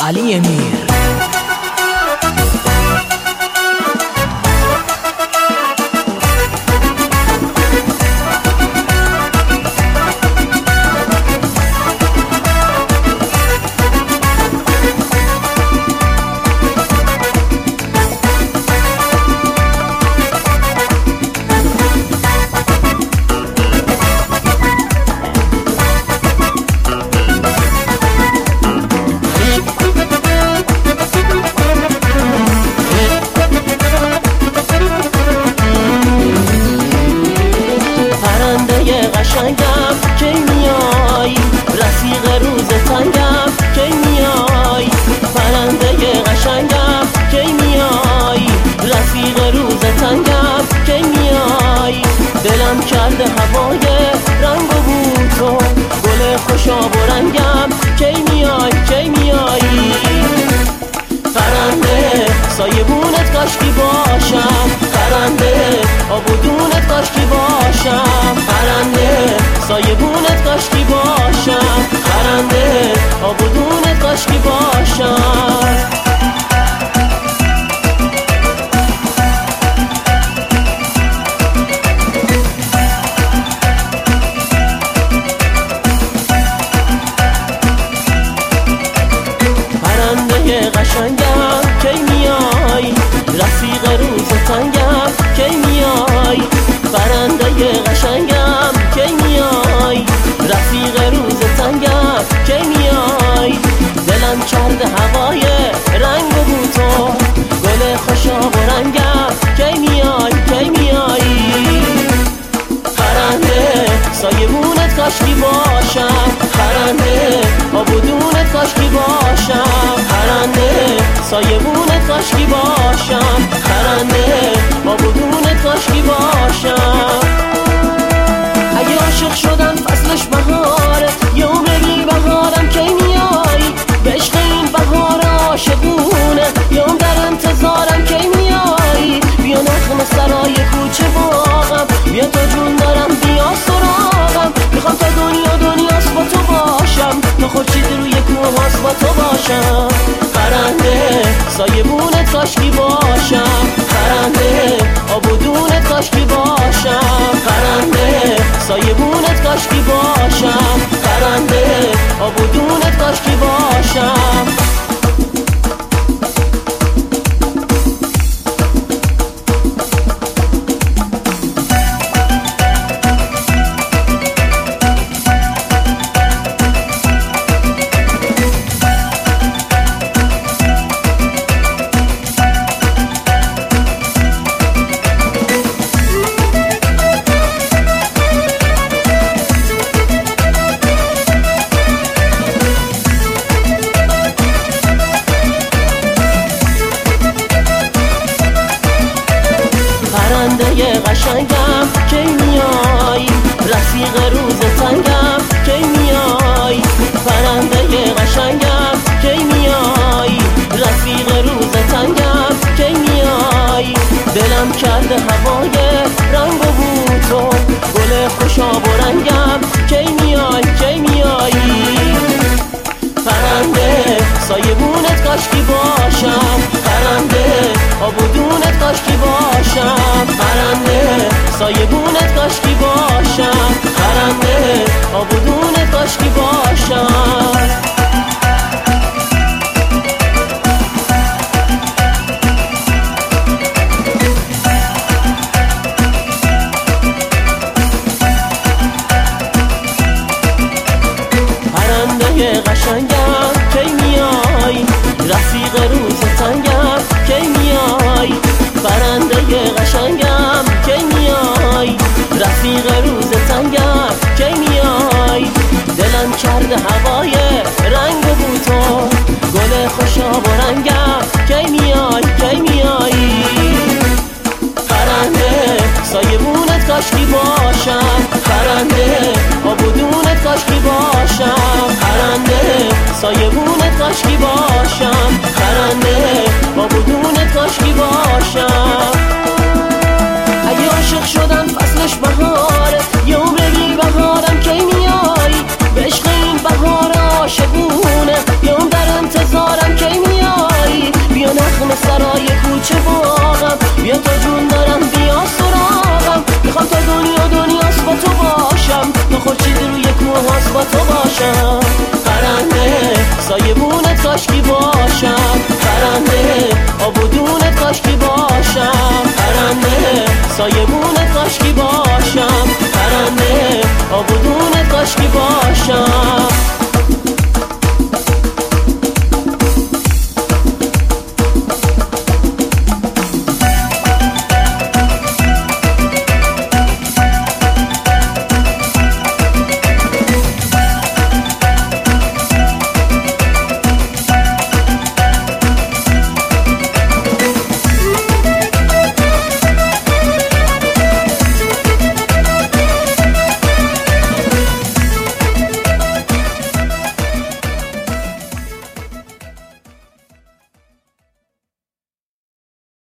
علی امیر. قشنگم کی میای رفیق روز تنگم کی میای پرنده قشنگم کی میای رفیق روز تنگم کی میای دلم کرده هوای رنگ و بو تو گل خوشاب و رنگم کی میای کی میایی پرنده سایبونت کاشکی باشم پرنده آبودونت کاشکی باشم پرنده سایبونت کاشکی باشم پرنده آبودونت کاشکی باشم پرنده قشنگم کی میای رفیق روز تنگم کی میای پرنده قشنگم کی میای رفیق روز تنگم کی میای دلم کرده هوای رنگ و بو تو گل خوشاب و رنگم کی میای کی میایی پرنده سایبونت کاشکی باشم پرنده آبودونت کاشکی باشم پرنده سایبونت کاشکی باشم پرنده آبودونت کاشکی باشم اگه عاشق شدم فصلش بهاره یه عمری بهارم کی میای به عشق این بهار عاشقونه یه عمر در انتظارم کی میای بیا نخم سرای کوچه باغم بیا تا جون دارم بیا سراغم میخوام تا دنیاست با تو باشم تا خورشید روی کوه هاست با تو باشم پرنده سایبونت کاشکی باشم پرنده آبودونت کاشکی باشم پرنده سایبونت کاشکی باشم پرنده آبودونت کاشکی باشم پرنده قشنگم کی میای رفیق روز تنگم کی میای پرنده قشنگم کی میای رفیق روز تنگم کی میای دلم کرده هوای رنگ و بو تو گل خوشاب و رنگم کی میای کی میایی پرنده سایبونت کاشکی باشم پرنده آبودونت کاشکی باشم پرنده سایبونت کاشکی باشم پرنده آبودونت کاشکی باشم پرنده قشنگم کی میای رفیق روز تنگم کی میای پرنده قشنگم کی میای رفیق روز تنگم کی میای دلم کرده هوای رنگ و بو تو گل خوشاب و رنگم کی میای کی میایی پرنده سایبونت کاشکی باشم پرنده آبودونت کاشکی باشم پرنده سایبونت کاشکی باشم پرنده آبودونت کاشکی باشم اگه عاشق شدم فصلش بهاره یه عمری بهارم کی میای به عشق این بهار عاشقونه یه عمر در انتظارم کی سایبونت کاشکی باشم پرنده آبودونت کاشکی باشم پرنده سایبونت کاشکی باشم پرنده آبودونت کاشکی باشم